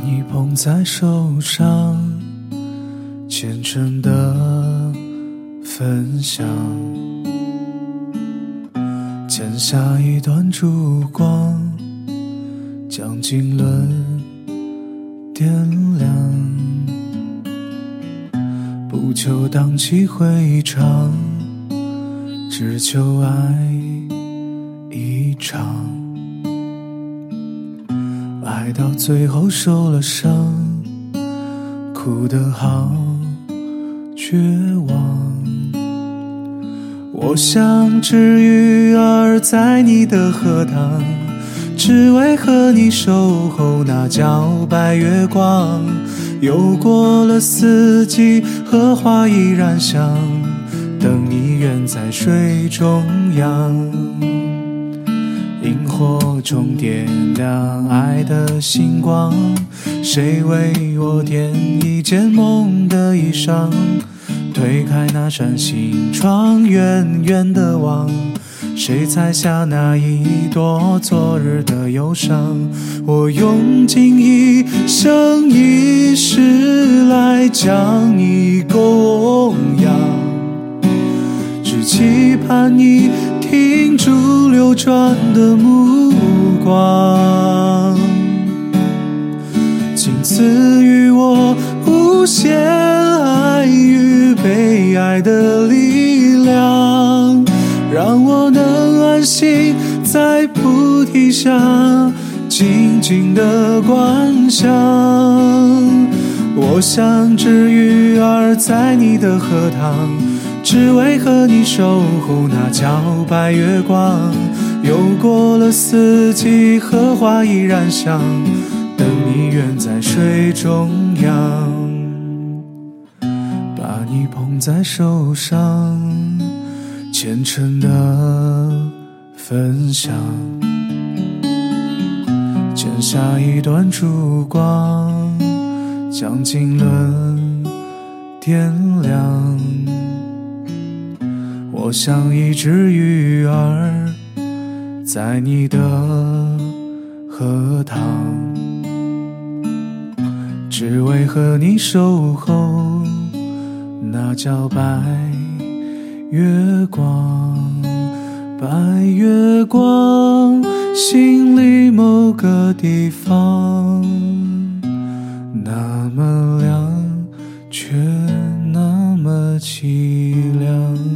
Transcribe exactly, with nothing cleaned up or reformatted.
你捧在手上，虔诚的分享，剪下一段烛光，将经纶点亮，不求荡气回肠，只求爱一场，爱到最后受了伤，哭得好绝望。我像只鱼儿在你的荷塘，只为和你守候那皎白月光。又过了四季，荷花依然香，等你远在水中央。萤火中点亮爱的星光，谁为我添一件梦的衣裳？推开那扇心窗，远远地望，谁采下那一朵昨日的忧伤？我用尽一生一世来将你供养，只期盼你停住流转的目光，请赐予我无限爱与被爱的力量，让我能安心在菩提下静静地观想。我像只鱼儿在你的荷塘，只为和你守候那皎白月光。又过了四季，荷花依然香，等你远在水中央。把你捧在手上，虔诚的分享，剪下一段烛光，将经纶点亮。我像一只鱼儿在你的荷塘，只为和你守候那皎白月光。白月光，心里某个地方，那么亮却那么凄凉。